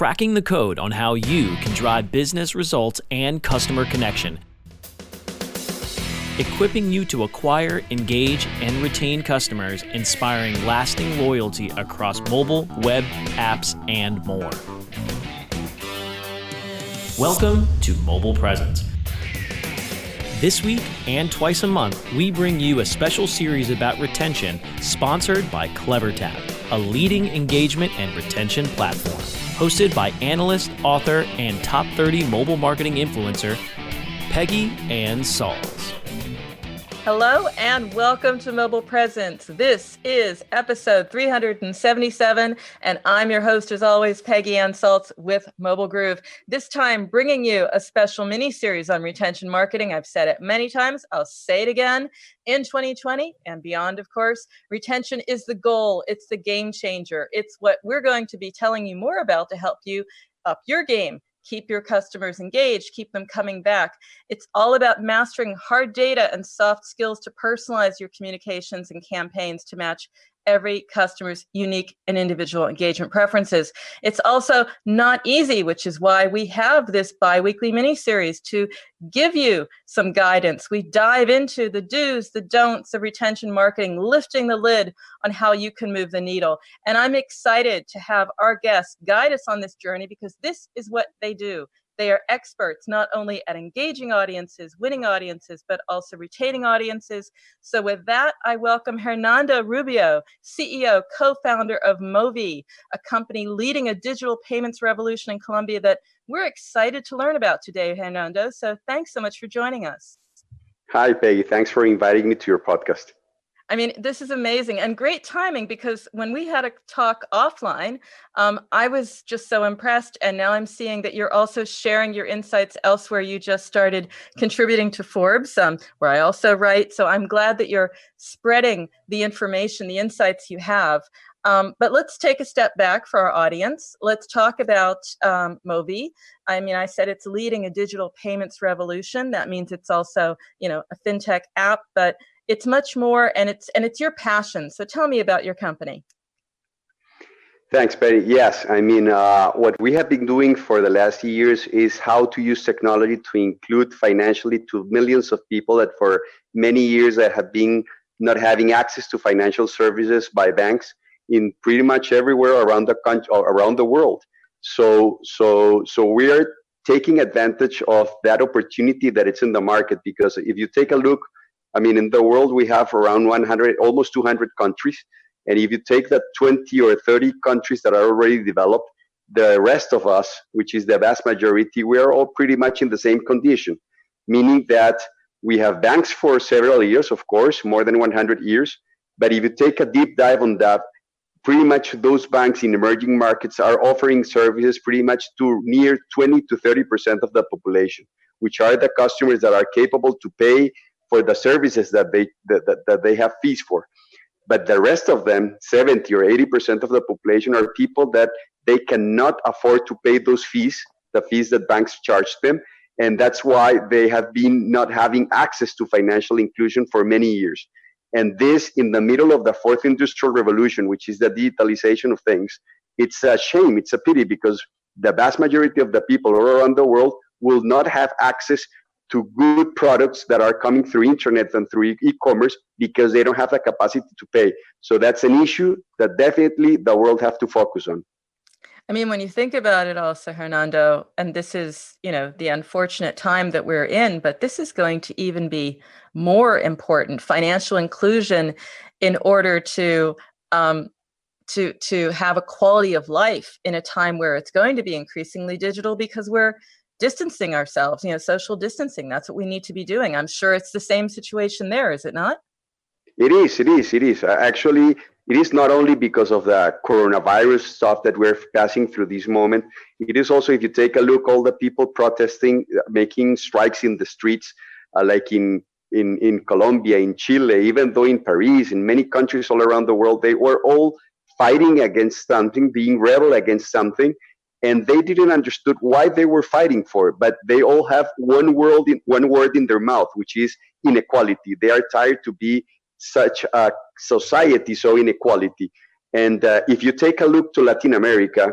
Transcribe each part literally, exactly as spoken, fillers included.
cracking the code on how you can drive business results and customer connection, equipping you to acquire, engage, and retain customers, inspiring lasting loyalty across mobile, web, apps, and more. Welcome to Mobile Presence. This week and twice a month, we bring you a special series about retention sponsored by CleverTap, a leading engagement and retention platform. Hosted by analyst, author, and top thirty mobile marketing influencer, Peggy Ann Salz. Hello and welcome to Mobile Presence. This is episode three hundred seventy-seven, and I'm your host, as always, Peggy Ann Salz with Mobile Groove. This time, bringing you a special mini-series on retention marketing. I've said it many times. I'll say it again. In twenty twenty and beyond, of course, retention is the goal. It's the game changer. It's what we're going to be telling you more about to help you up your game. Keep your customers engaged, keep them coming back. It's all about mastering hard data and soft skills to personalize your communications and campaigns to match every customer's unique and individual engagement preferences. It's also not easy, which is why we have this bi-weekly mini-series to give you some guidance. We dive into the do's, the don'ts of retention marketing, lifting the lid on how you can move the needle. And I'm excited to have our guests guide us on this journey because this is what they do. They are experts not only at engaging audiences, winning audiences, but also retaining audiences. So with that, I welcome Hernando Rubio, C E O, co-founder of Movi, a company leading a digital payments revolution in Colombia that we're excited to learn about today, Hernando. So thanks so much for joining us. Hi, Peggy. Thanks for inviting me to your podcast. I mean, this is amazing and great timing because when we had a talk offline, um, I was just so impressed. And now I'm seeing that you're also sharing your insights elsewhere. You just started contributing to Forbes, um, where I also write. So I'm glad that you're spreading the information, the insights you have. Um, but let's take a step back for our audience. Let's talk about um, Movi. I mean, I said it's leading a digital payments revolution. That means it's also, you know, a fintech app, but it's much more, and it's and it's your passion. So tell me about your company. Thanks, Betty. Yes, I mean, uh, what we have been doing for the last years is how to use technology to include financially to millions of people that for many years that have been not having access to financial services by banks in pretty much everywhere around the country, around the world. So, so, so we are taking advantage of that opportunity that it's in the market because if you take a look. I mean, in the world, we have around one hundred, almost two hundred countries. And if you take the twenty or thirty countries that are already developed, the rest of us, which is the vast majority, we are all pretty much in the same condition, meaning that we have banks for several years, of course, more than one hundred years. But if you take a deep dive on that, pretty much those banks in emerging markets are offering services pretty much to near twenty to thirty percent of the population, which are the customers that are capable to pay for the services that they that, that, that they have fees for. But the rest of them, seventy or eighty percent of the population, are people that they cannot afford to pay those fees, the fees that banks charge them. And that's why they have been not having access to financial inclusion for many years. And this, in the middle of the fourth industrial revolution, which is the digitalization of things, it's a shame, it's a pity, because the vast majority of the people all around the world will not have access to good products that are coming through internet and through e-commerce because they don't have the capacity to pay. So that's an issue that definitely the world have to focus on. I mean, when you think about it also, Hernando, and this is, you know, the unfortunate time that we're in, but this is going to even be more important, financial inclusion in order to um, to to have a quality of life in a time where it's going to be increasingly digital because we're distancing ourselves, you know, social distancing. That's what we need to be doing. I'm sure it's the same situation there, is it not? It is, it is, it is. Actually, it is not only because of the coronavirus stuff that we're passing through this moment. It is also, if you take a look, all the people protesting, making strikes in the streets, uh, like in, in, in Colombia, in Chile, even though in Paris, in many countries all around the world, they were all fighting against something, being rebel against something. And they didn't understood why they were fighting for it, but they all have one word in one word in their mouth, which is inequality. They are tired to be such a society, so inequality. And uh, if you take a look to Latin America,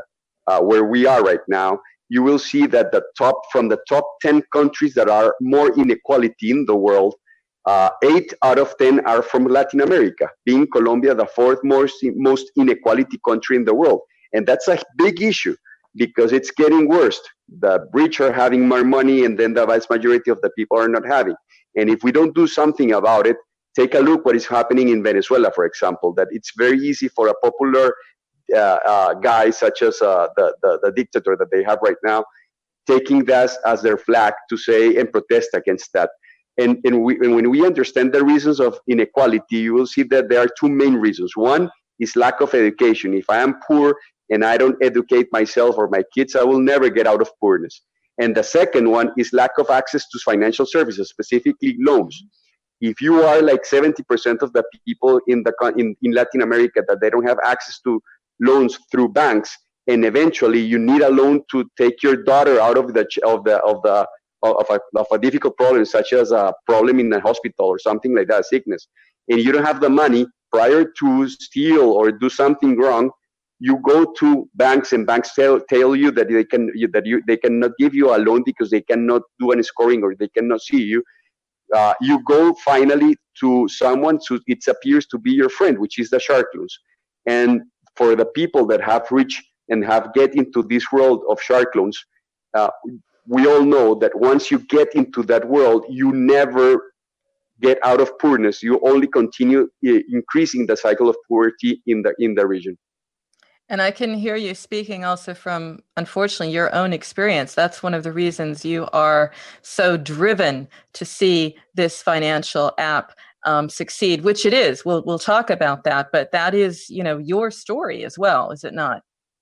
uh, where we are right now, you will see that the top from the top ten countries that are more inequality in the world, uh, eight out of ten are from Latin America, being Colombia the fourth most, most inequality country in the world. And that's a big issue because it's getting worse. The rich are having more money, and then the vast majority of the people are not having. And if we don't do something about it, take a look what is happening in Venezuela, for example, that it's very easy for a popular uh, uh, guy such as uh, the, the, the dictator that they have right now, taking that as their flag to say and protest against that. And, and, we, and when we understand the reasons of inequality, you will see that there are two main reasons. One is lack of education. If I am poor and I don't educate myself or my kids, I will never get out of poorness. And the second one is lack of access to financial services, specifically loans. If you are like seventy percent of the people in the in, in Latin America that they don't have access to loans through banks, and eventually you need a loan to take your daughter out of the of the of the of a, of a difficult problem, such as a problem in a hospital or something like that, sickness, and you don't have the money prior to steal or do something wrong, you go to banks, and banks tell, tell you that they can that you they cannot give you a loan because they cannot do any scoring or they cannot see you. Uh, you go finally to someone who it appears to be your friend, which is the shark loans. And for the people that have reached and have get into this world of shark loans, uh, we all know that once you get into that world, you never get out of poorness. You only continue increasing the cycle of poverty in the in the region. And I can hear you speaking also from, unfortunately, your own experience. That's one of the reasons you are so driven to see this financial app um, succeed, which it is. We'll we'll talk about that, but that is, you know, your story as well, is it not?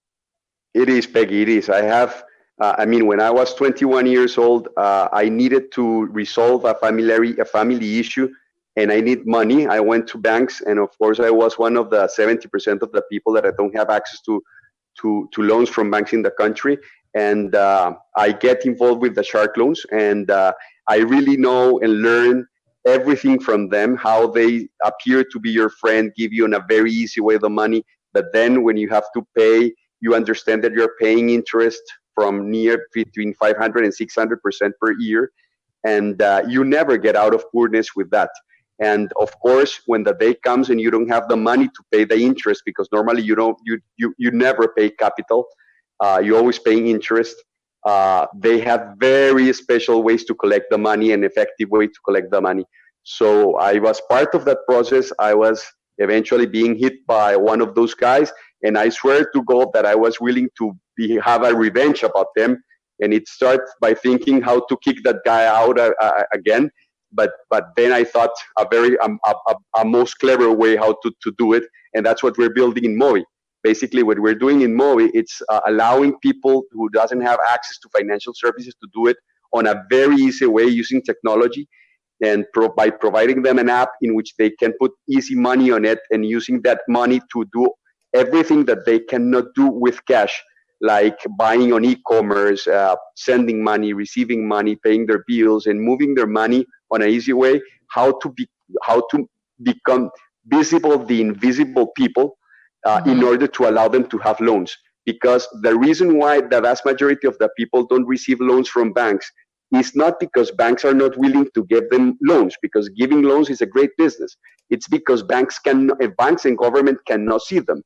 It is, Peggy. It is. I have. Uh, I mean, when I was twenty-one years old, uh, I needed to resolve a family a family issue. And I need money. I went to banks, and of course, I was one of the seventy percent of the people that I don't have access to, to, to loans from banks in the country. And uh, I get involved with the shark loans, and uh, I really know and learn everything from them, how they appear to be your friend, give you in a very easy way the money. But then when you have to pay, you understand that you're paying interest from near between five hundred and six hundred percent per year. And uh, you never get out of poorness with that. And of course, when the day comes and you don't have the money to pay the interest, because normally you don't, you you, you never pay capital, uh, you always paying interest. Uh, they have very special ways to collect the money and effective way to collect the money. So I was part of that process. I was eventually being hit by one of those guys, and I swear to God that I was willing to be have a revenge about them. And it starts by thinking how to kick that guy out uh, uh, again. But but then I thought a very um, a, a, a most clever way how to, to do it, and that's what we're building in Movi. Basically, what we're doing in Movi, it's uh, allowing people who doesn't have access to financial services to do it on a very easy way using technology, and pro- by providing them an app in which they can put easy money on it and using that money to do everything that they cannot do with cash, like buying on e-commerce, uh, sending money, receiving money, paying their bills, and moving their money on an easy way. How to be, how to become visible, the invisible people, uh, mm-hmm. in order to allow them to have loans. Because the reason why the vast majority of the people don't receive loans from banks is not because banks are not willing to give them loans, because giving loans is a great business. It's because banks can, banks and government cannot see them.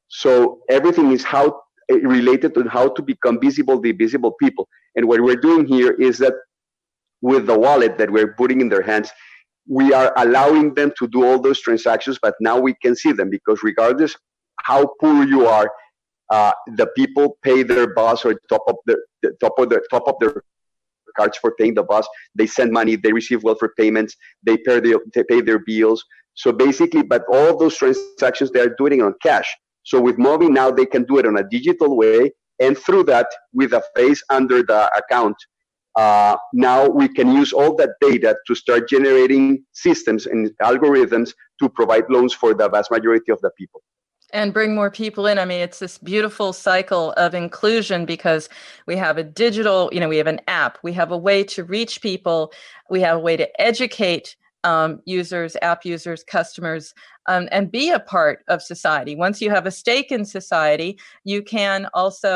So everything is how related to how to become visible, the visible people. And what we're doing here is that with the wallet that we're putting in their hands, we are allowing them to do all those transactions, but now we can see them, because regardless how poor you are, uh, the people pay their bus or top up their the top of their top up their cards for paying the bus. They send money, they receive welfare payments, they pay their they pay their bills. So basically, but all of those transactions they are doing on cash. So with Movi now they can do it on a digital way, and through that, with a face under the account, uh, now we can use all that data to start generating systems and algorithms to provide loans for the vast majority of the people. And bring more people in. I mean, it's this beautiful cycle of inclusion, because we have a digital, you know, we have an app, we have a way to reach people, we have a way to educate um, users, app users, customers, um, and be a part of society. Once you have a stake in society, you can also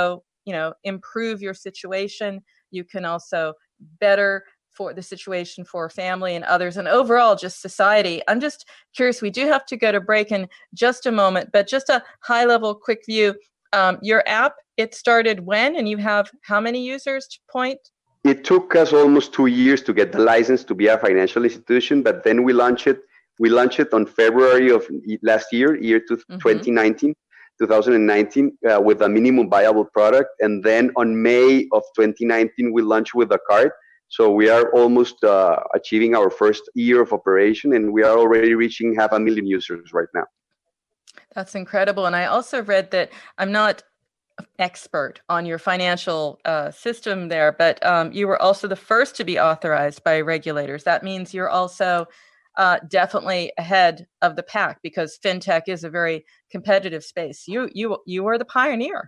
you know, improve your situation. You can also better for the situation for family and others and overall just society. I'm just curious, we do have to go to break in just a moment, but just a high level quick view. Um, your app, it started when, and you have how many users to point? It took us almost two years to get the license to be a financial institution, but then we launched it. We launched it on February of last year, year to mm-hmm. twenty nineteen, twenty nineteen, uh, with a minimum viable product. And then on May of twenty nineteen, we launched with a card. So we are almost uh, achieving our first year of operation, and we are already reaching half a million users right now. That's incredible. And I also read that, I'm not expert on your financial uh, system there, but um, you were also the first to be authorized by regulators. That means you're also uh, definitely ahead of the pack, because fintech is a very competitive space. You you you were the pioneer.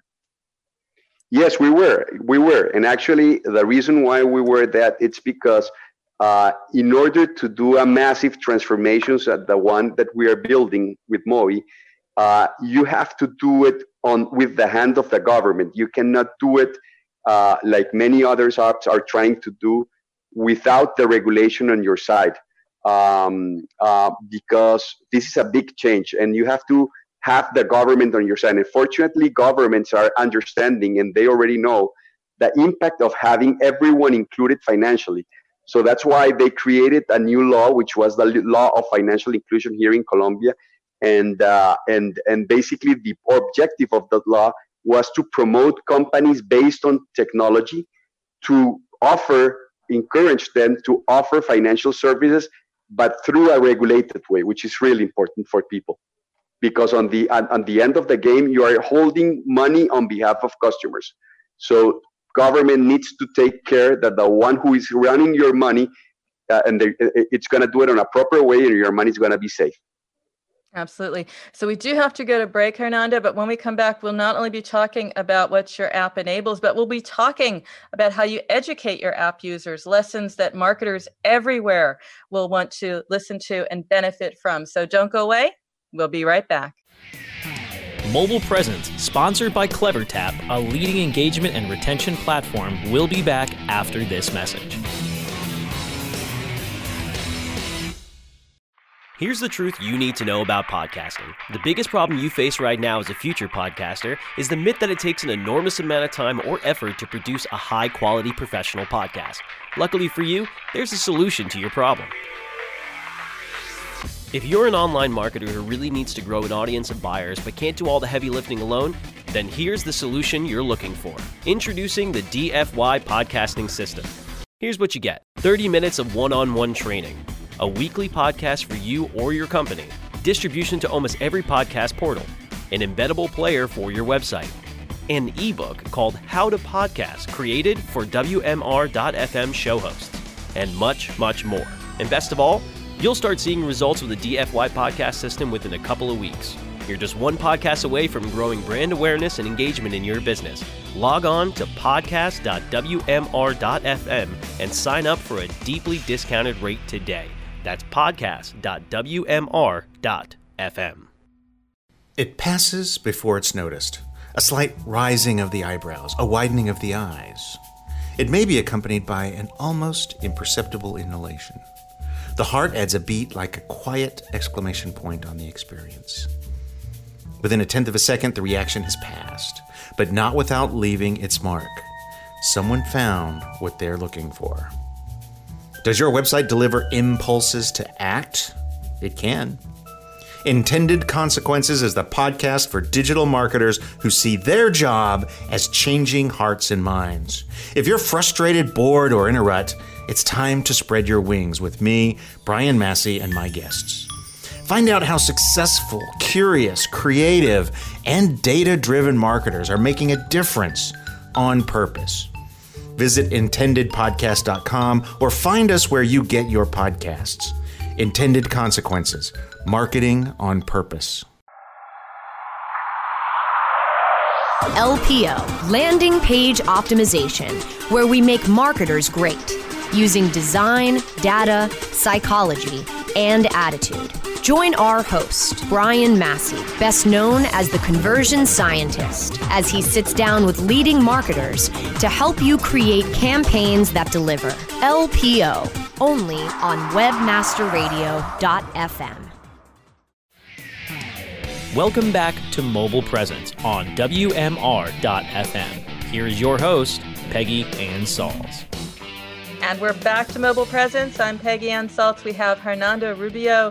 Yes, we were. We were. And actually, the reason why we were that, it's because uh, in order to do a massive transformations at the one that we are building with Mobi, uh, you have to do it on with the hand of the government. You cannot do it uh, like many other apps are trying to do without the regulation on your side, um, uh, because this is a big change, and you have to have the government on your side. And fortunately, governments are understanding, and they already know the impact of having everyone included financially. So that's why they created a new law, which was the law of financial inclusion here in Colombia. And uh, and and basically, the objective of that law was to promote companies based on technology, to offer, encourage them to offer financial services, but through a regulated way, which is really important for people. Because on the on, on the end of the game, you are holding money on behalf of customers. So government needs to take care that the one who is running your money, uh, and they, it's going to do it in a proper way, and your money is going to be safe. Absolutely. So we do have to go to break, Hernando, but when we come back, we'll not only be talking about what your app enables, but we'll be talking about how you educate your app users, lessons that marketers everywhere will want to listen to and benefit from. So don't go away. We'll be right back. Mobile Presence, sponsored by CleverTap, a leading engagement and retention platform, will be back after this message. Here's the truth you need to know about podcasting. The biggest problem you face right now as a future podcaster is the myth that it takes an enormous amount of time or effort to produce a high-quality professional podcast. Luckily for you, there's a solution to your problem. If you're an online marketer who really needs to grow an audience of buyers but can't do all the heavy lifting alone, then here's the solution you're looking for. Introducing the D F Y Podcasting System. Here's what you get. thirty minutes of one-on-one training, a weekly podcast for you or your company, distribution to almost every podcast portal, an embeddable player for your website, an ebook called How to Podcast, created for W M R dot F M show hosts, and much, much more. And best of all, you'll start seeing results with the D F Y podcast system within a couple of weeks. You're just one podcast away from growing brand awareness and engagement in your business. Log on to podcast dot W M R dot F M and sign up for a deeply discounted rate today. That's podcast dot W M R dot F M. It passes before it's noticed. A slight rising of the eyebrows, a widening of the eyes. It may be accompanied by an almost imperceptible inhalation. The heart adds a beat like a quiet exclamation point on the experience. Within a tenth of a second, the reaction has passed, but not without leaving its mark. Someone found what they're looking for. Does your website deliver impulses to act? It can. Intended Consequences is the podcast for digital marketers who see their job as changing hearts and minds. If you're frustrated, bored, or in a rut, it's time to spread your wings with me, Brian Massey, and my guests. Find out how successful, curious, creative, and data-driven marketers are making a difference on purpose. Visit intended podcast dot com or find us where you get your podcasts. Intended Consequences, marketing on purpose. L P O, Landing Page Optimization, where we make marketers great, using design, data, psychology, and attitude. Join our host, Brian Massey, best known as the Conversion Scientist, as he sits down with leading marketers to help you create campaigns that deliver. L P O, only on webmaster radio dot f m. Welcome back to Mobile Presence on W M R dot F M. Here's your host, Peggy Ann Salz. And we're back to Mobile Presence. I'm Peggy Ann Salz. We have Hernando Rubio,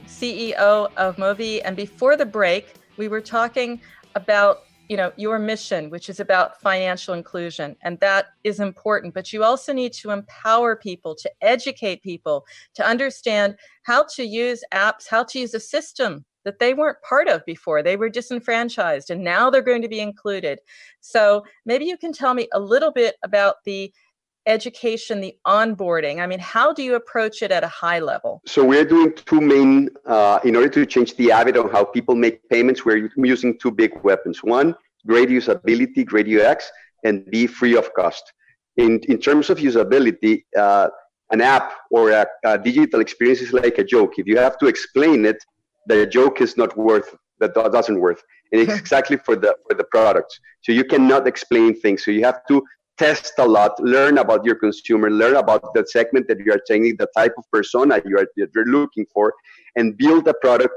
C E O of Movi. And before the break, we were talking about, you know, your mission, which is about financial inclusion. And that is important. But you also need to empower people, to educate people, to understand how to use apps, how to use a system that they weren't part of before. They were disenfranchised, and now they're going to be included. So maybe you can tell me a little bit about the education, the onboarding. I mean, how do you approach it at a high level? So we're doing two main, uh, in order to change the habit on how people make payments, we're using two big weapons. One, great usability, great U X, and B, free of cost. In, in terms of usability, uh, an app or a, a digital experience is like a joke. If you have to explain it, the joke is not worth, that doesn't worth. And it's exactly for the for the products. So you cannot explain things. So you have to test a lot, learn about your consumer, learn about the segment that you are taking, the type of persona you are that you're looking for, and build a product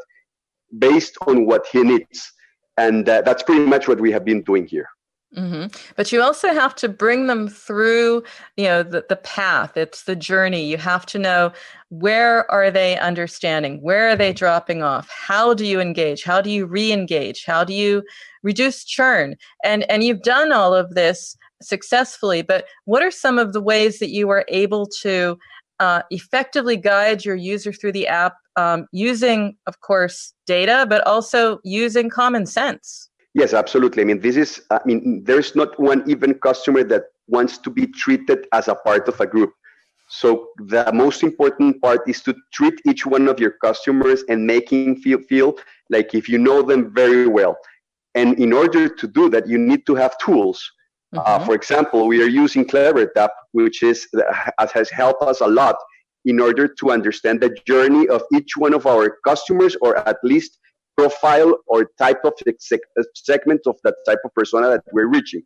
based on what he needs. And uh, that's pretty much what we have been doing here. Mm-hmm. But you also have to bring them through, you know, the, the path. It's the journey. You have to know, where are they understanding? Where are they dropping off? How do you engage? How do you re-engage? How do you reduce churn? And and you've done all of this successfully, but what are some of the ways that you were able to uh, effectively guide your user through the app, um, using, of course, data, but also using common sense? Yes, absolutely. I mean, this is, I mean, there's not one even customer that wants to be treated as a part of a group. So the most important part is to treat each one of your customers and making feel feel like if you know them very well. And in order to do that, you need to have tools. Mm-hmm. Uh, for example, we are using CleverTap, which is has helped us a lot in order to understand the journey of each one of our customers, or at least profile or type of segment of that type of persona that we're reaching.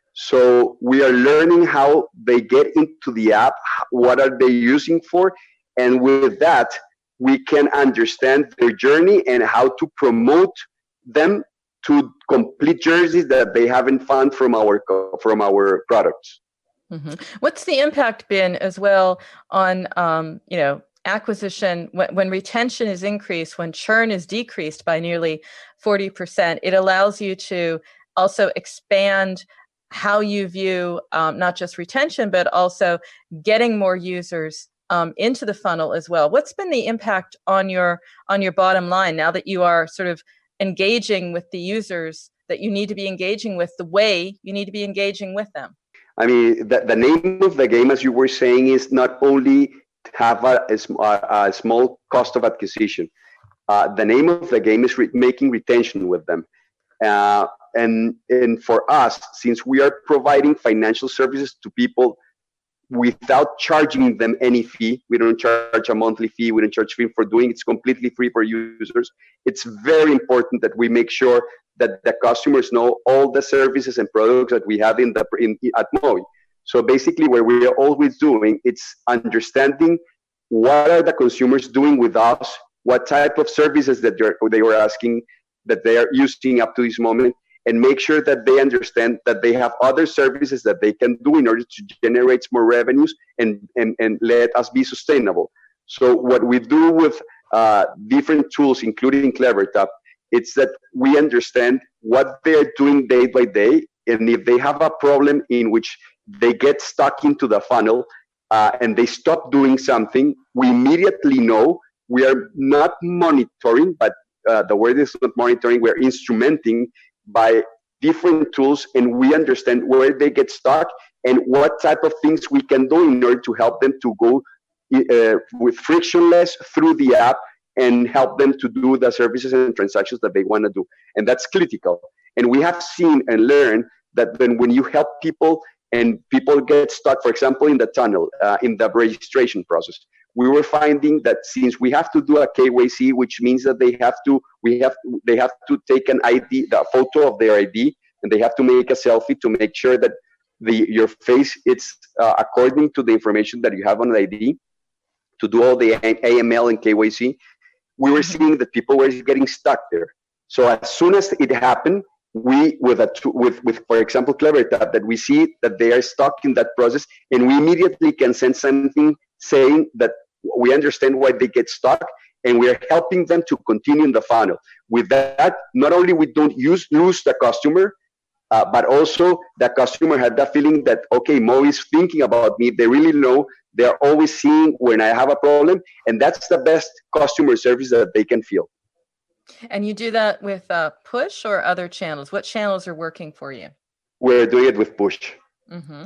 So we are learning how they get into the app, what are they using for, and with that, we can understand their journey and how to promote them to complete journeys that they haven't found from our from our products. Mm-hmm. What's the impact been as well on um, you know, acquisition, when, when retention is increased, when churn is decreased by nearly forty percent, it allows you to also expand how you view um, not just retention, but also getting more users um, into the funnel as well. What's been the impact on your on your bottom line now that you are sort of engaging with the users that you need to be engaging with the way you need to be engaging with them? I mean, the, the name of the game, as you were saying, is not only have a, a, a small cost of acquisition. Uh, the name of the game is re- making retention with them. Uh, and, and for us, since we are providing financial services to people without charging them any fee, we don't charge a monthly fee, we don't charge fee for doing it, it's completely free for users. It's very important that we make sure that the customers know all the services and products that we have in the in, at Movi. So basically what we are always doing, it's understanding what are the consumers doing with us, what type of services that they're, they were asking, that they are using up to this moment, and make sure that they understand that they have other services that they can do in order to generate more revenues and, and, and let us be sustainable. So what we do with uh, different tools, including CleverTap, it's that we understand what they're doing day by day, and if they have a problem in which they get stuck into the funnel uh, and they stop doing something, we immediately know. We are not monitoring, but uh, the word is not monitoring, we're instrumenting by different tools, and we understand where they get stuck and what type of things we can do in order to help them to go uh, with frictionless through the app and help them to do the services and transactions that they want to do. And that's critical. And we have seen and learned that when, when you help people and people get stuck, for example, in the tunnel, uh, in the registration process, we were finding that since we have to do a K Y C, which means that they have to, we have, they have to take an I D, the photo of their I D, and they have to make a selfie to make sure that the your face it's uh, according to the information that you have on the I D, to do all the A M L and K Y C. We were seeing that people were getting stuck there. So as soon as it happened, we with a with with for example CleverTap, that we see that they are stuck in that process, and we immediately can send something saying that we understand why they get stuck, and we are helping them to continue in the funnel. With that, not only we don't use lose the customer, uh, but also the customer had that feeling that, okay, Mo is thinking about me. They really know. They're always seeing when I have a problem, and that's the best customer service that they can feel. And you do that with uh, push or other channels? What channels are working for you? We're doing it with push. Mm-hmm.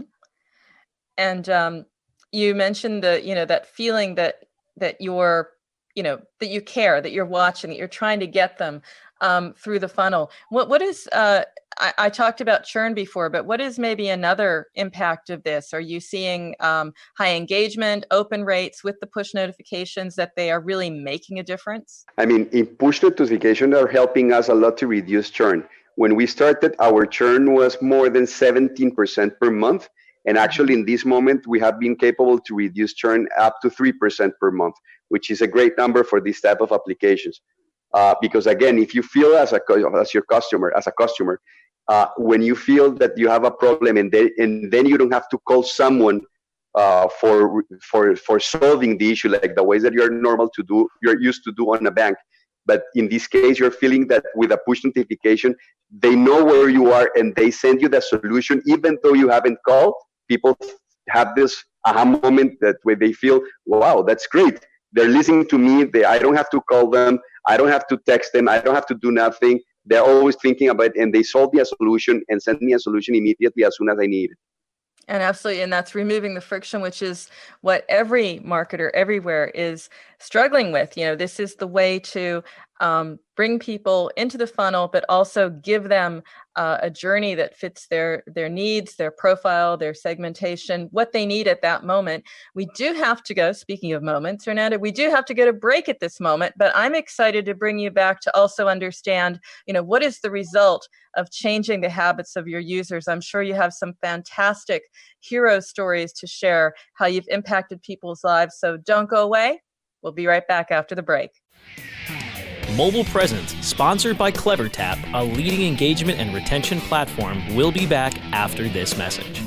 And um, you mentioned the, you know, that feeling that that you're, you know, that you care, that you're watching, that you're trying to get them um, through the funnel. What what is? Uh, I, I talked about churn before, but what is maybe another impact of this? Are you seeing um, high engagement, open rates with the push notifications, that they are really making a difference? I mean, in push notifications are helping us a lot to reduce churn. When we started, our churn was more than seventeen percent per month. And actually, in this moment, we have been capable to reduce churn up to three percent per month, which is a great number for this type of applications. Uh, because again, if you feel as a as your customer, as a customer, uh, when you feel that you have a problem, and then and then you don't have to call someone uh, for for for solving the issue like the ways that you're normal to do, you're used to do on a bank. But in this case, you're feeling that with a push notification, they know where you are and they send you the solution, even though you haven't called. People have this aha moment that where they feel, wow, that's great. They're listening to me. They, I don't have to call them. I don't have to text them. I don't have to do nothing. They're always thinking about it, and they solve me a solution and send me a solution immediately as soon as I need it. And absolutely. And that's removing the friction, which is what every marketer everywhere is struggling with. You know, this is the way to um, bring people into the funnel, but also give them uh, a journey that fits their, their needs, their profile, their segmentation, what they need at that moment. We do have to go, speaking of moments, Hernando, we do have to get a break at this moment, but I'm excited to bring you back to also understand, you know, what is the result of changing the habits of your users. I'm sure you have some fantastic hero stories to share, how you've impacted people's lives. So don't go away. We'll be right back after the break. Mobile Presence, sponsored by CleverTap, a leading engagement and retention platform, will be back after this message.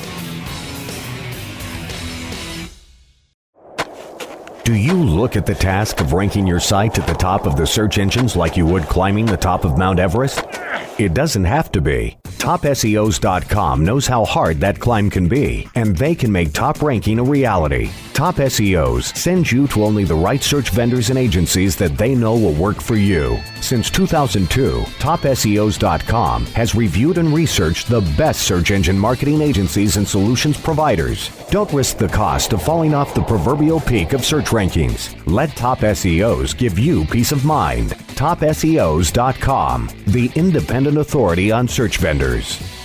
Do you look at the task of ranking your site at the top of the search engines like you would climbing the top of Mount Everest? It doesn't have to be. Top S E Os dot com knows how hard that climb can be, and they can make top ranking a reality. Top S E Os sends you to only the right search vendors and agencies that they know will work for you. Since two thousand two, Top S E Os dot com has reviewed and researched the best search engine marketing agencies and solutions providers. Don't risk the cost of falling off the proverbial peak of search rankings. Let Top S E Os give you peace of mind. Top S E Os dot com, the independent authority on search vendors.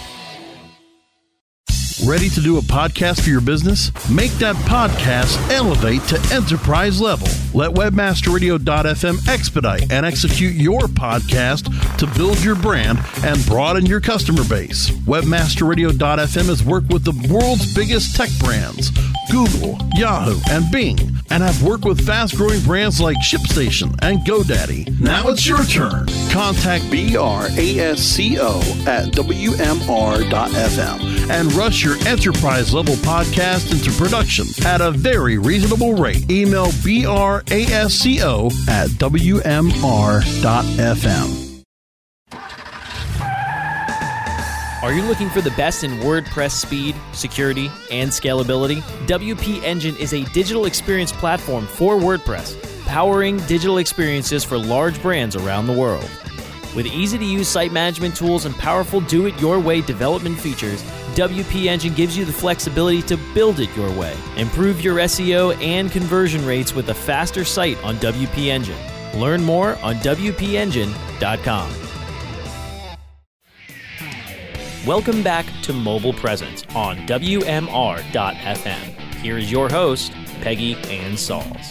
Ready to do a podcast for your business? Make that podcast elevate to enterprise level. Let webmaster radio dot f m expedite and execute your podcast to build your brand and broaden your customer base. webmaster radio dot f m has worked with the world's biggest tech brands, Google, Yahoo, and Bing, and have worked with fast-growing brands like ShipStation and GoDaddy. Now it's your turn. Contact B R A S C O at W M R dot F M and rush your enterprise-level podcast into production at a very reasonable rate. Email B R A S C O at W M R dot F M. Are you looking for the best in WordPress speed, security, and scalability? W P Engine is a digital experience platform for WordPress, powering digital experiences for large brands around the world. With easy-to-use site management tools and powerful do-it-your-way development features, W P Engine gives you the flexibility to build it your way. Improve your S E O and conversion rates with a faster site on W P Engine. Learn more on W P engine dot com. Welcome back to Mobile Presence on W M R dot F M. Here is your host, Peggy Ann Salz.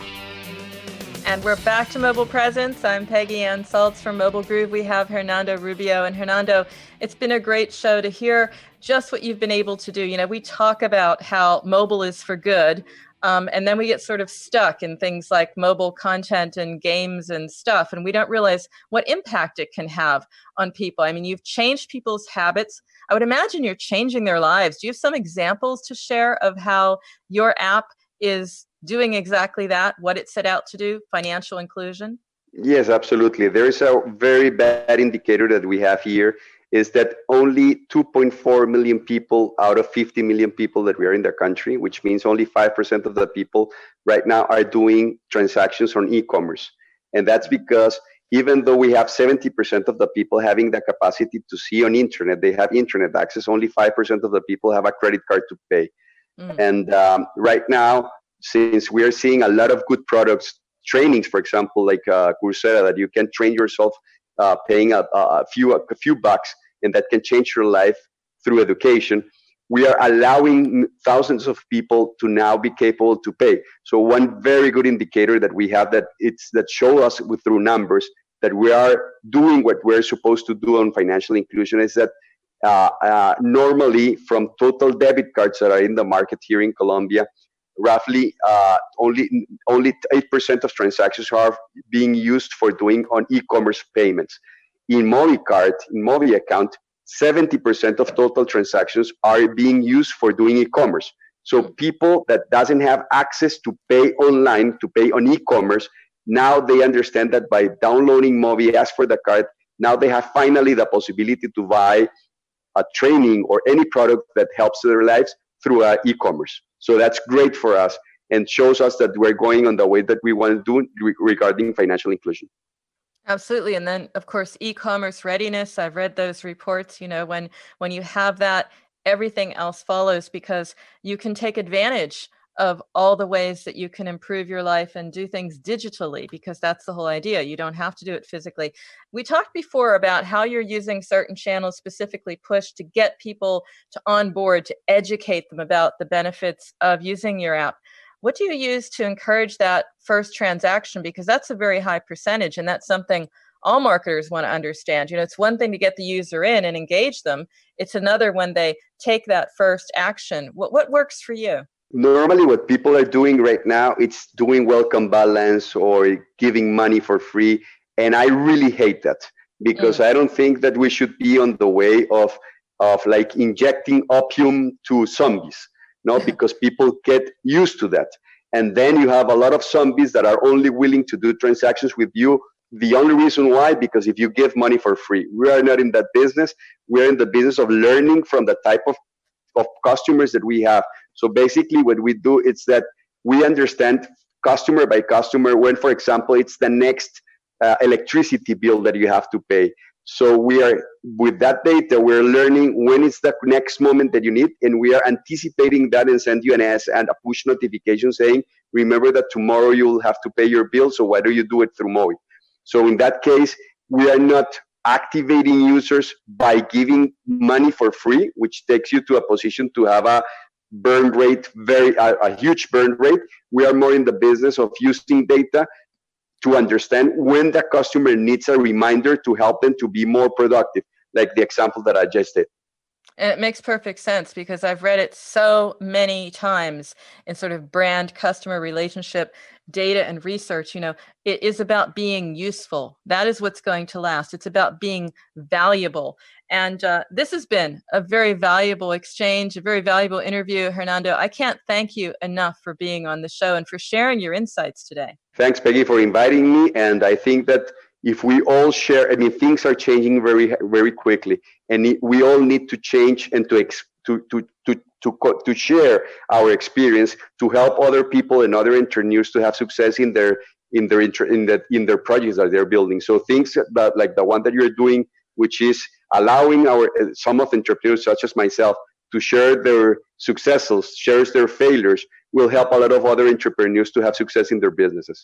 And we're back to Mobile Presence. I'm Peggy Ann Salz from Mobile Groove. We have Hernando Rubio. And Hernando, it's been a great show to hear just what you've been able to do. You know, we talk about how mobile is for good, um, and then we get sort of stuck in things like mobile content and games and stuff, and we don't realize what impact it can have on people. I mean, you've changed people's habits. I would imagine you're changing their lives. Do you have some examples to share of how your app is doing exactly that, what it set out to do, financial inclusion? Yes, absolutely. There is a very bad indicator that we have here, is that only two point four million people out of fifty million people that we are in the country, which means only five percent of the people right now are doing transactions on e-commerce. And that's because even though we have seventy percent of the people having the capacity to see on internet, they have internet access, only five percent of the people have a credit card to pay. Mm. And um, right now, since we are seeing a lot of good products, trainings, for example, like uh, Coursera, that you can train yourself uh, paying a, a few a few bucks, and that can change your life through education. We are allowing thousands of people to now be capable to pay. So one very good indicator that we have that it's that show us with, through numbers that we are doing what we're supposed to do on financial inclusion is that uh, uh, normally from total debit cards that are in the market here in Colombia, roughly uh, only only eight percent of transactions are being used for doing on e-commerce payments. In MobiCard, in Mobi account, seventy percent of total transactions are being used for doing e-commerce. So people that doesn't have access to pay online, to pay on e-commerce, now they understand that by downloading Mobi, ask for the card, now they have finally the possibility to buy a training or any product that helps their lives through uh, e-commerce. So that's great for us and shows us that we're going on the way that we want to do re- regarding financial inclusion. Absolutely. And then, of course, e-commerce readiness. I've read those reports. You know, when when you have that, everything else follows because you can take advantage of all the ways that you can improve your life and do things digitally, because that's the whole idea. You don't have to do it physically. We talked before about how you're using certain channels, specifically push, to get people to onboard, to educate them about the benefits of using your app. What do you use to encourage that first transaction? Because that's a very high percentage, and that's something all marketers want to understand. You know, it's one thing to get the user in and engage them. It's another when they take that first action. What what works for you? Normally, what people are doing right now, it's doing welcome balance or giving money for free. And I really hate that because mm. I don't think that we should be on the way of, of like injecting opium to zombies, no, because people get used to that. And then you have a lot of zombies that are only willing to do transactions with you. The only reason why, because if you give money for free, we are not in that business. We're in the business of learning from the type of, of customers that we have. So basically what we do is that we understand customer by customer when, for example, it's the next uh, electricity bill that you have to pay. So we are, with that data, we're learning when it's the next moment that you need, and we are anticipating that and send you an S and a push notification saying, remember that tomorrow you will have to pay your bill, so why do you do it through Mobi? So in that case, we are not activating users by giving money for free, which takes you to a position to have a burn rate, very a, a huge burn rate. We are more in the business of using data to understand when the customer needs a reminder to help them to be more productive, like the example that I just did. And it makes perfect sense because I've read it so many times in sort of brand customer relationship data and research. You know, it is about being useful. That is what's going to last. It's about being valuable. And uh, this has been a very valuable exchange, a very valuable interview, Hernando. I can't thank you enough for being on the show and for sharing your insights today. Thanks, Peggy, for inviting me. And I think that if we all share, I mean, things are changing very, very quickly, and we all need to change and to to to to to, to share our experience to help other people and other entrepreneurs to have success in their in their in the in their projects that they're building. So things that like the one that you're doing, which is allowing our some of the entrepreneurs such as myself to share their successes, share their failures, will help a lot of other entrepreneurs to have success in their businesses.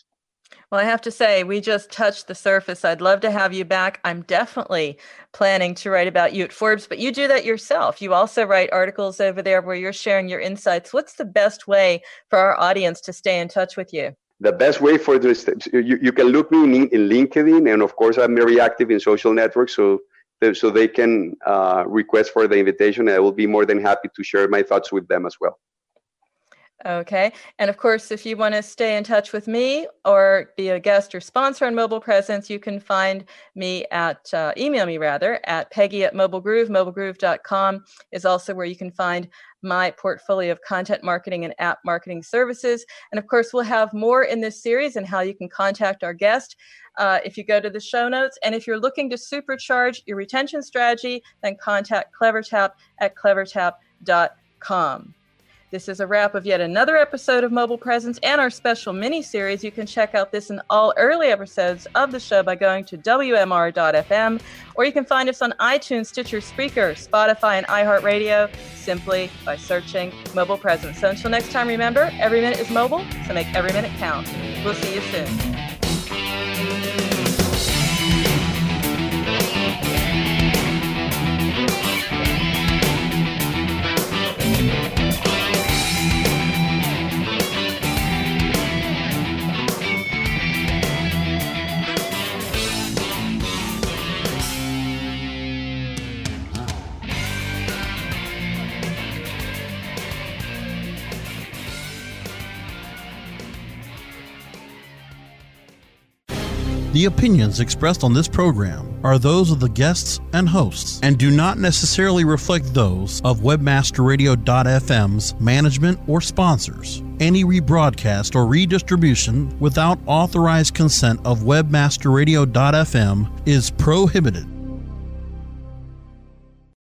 Well, I have to say, we just touched the surface. I'd love to have you back. I'm definitely planning to write about you at Forbes, but you do that yourself. You also write articles over there where you're sharing your insights. What's the best way for our audience to stay in touch with you? The best way for this, you, you can look me in, in LinkedIn, and of course, I'm very active in social networks, so so they can uh, request for the invitation. I will be more than happy to share my thoughts with them as well. Okay. And of course, if you want to stay in touch with me or be a guest or sponsor on Mobile Presence, you can find me at, uh, email me rather, at Peggy at MobileGroove. MobileGroove dot com is also where you can find my portfolio of content marketing and app marketing services. And of course, we'll have more in this series and how you can contact our guest uh, if you go to the show notes. And if you're looking to supercharge your retention strategy, then contact CleverTap at CleverTap dot com. This is a wrap of yet another episode of Mobile Presence and our special mini-series. You can check out this and all early episodes of the show by going to W M R dot F M, or you can find us on iTunes, Stitcher, Spreaker, Spotify, and iHeartRadio simply by searching Mobile Presence. So until next time, remember, every minute is mobile, so make every minute count. We'll see you soon. The opinions expressed on this program are those of the guests and hosts and do not necessarily reflect those of Webmaster Radio dot F M's management or sponsors. Any rebroadcast or redistribution without authorized consent of Webmaster Radio dot F M is prohibited.